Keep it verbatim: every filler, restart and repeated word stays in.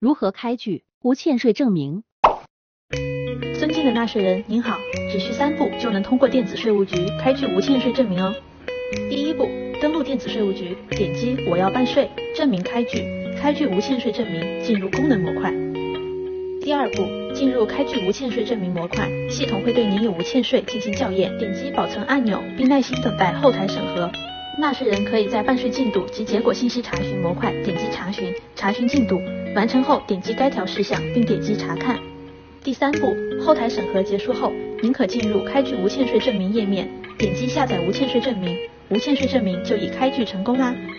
如何开具无欠税证明？ 尊敬的纳税人，您好，只需三步就能通过电子税务局开具无欠税证明哦。第一步，登录电子税务局，点击我要办税，证明开具，开具无欠税证明，进入功能模块。第二步，进入开具无欠税证明模块，系统会对您有无欠税进行校验，点击保存按钮，并耐心等待后台审核。纳税人可以在办税进度及结果信息查询模块点击查询，查询进度，完成后点击该条事项并点击查看。第三步，后台审核结束后，您可进入开具无欠税证明页面，点击下载无欠税证明，无欠税证明就已开具成功啦。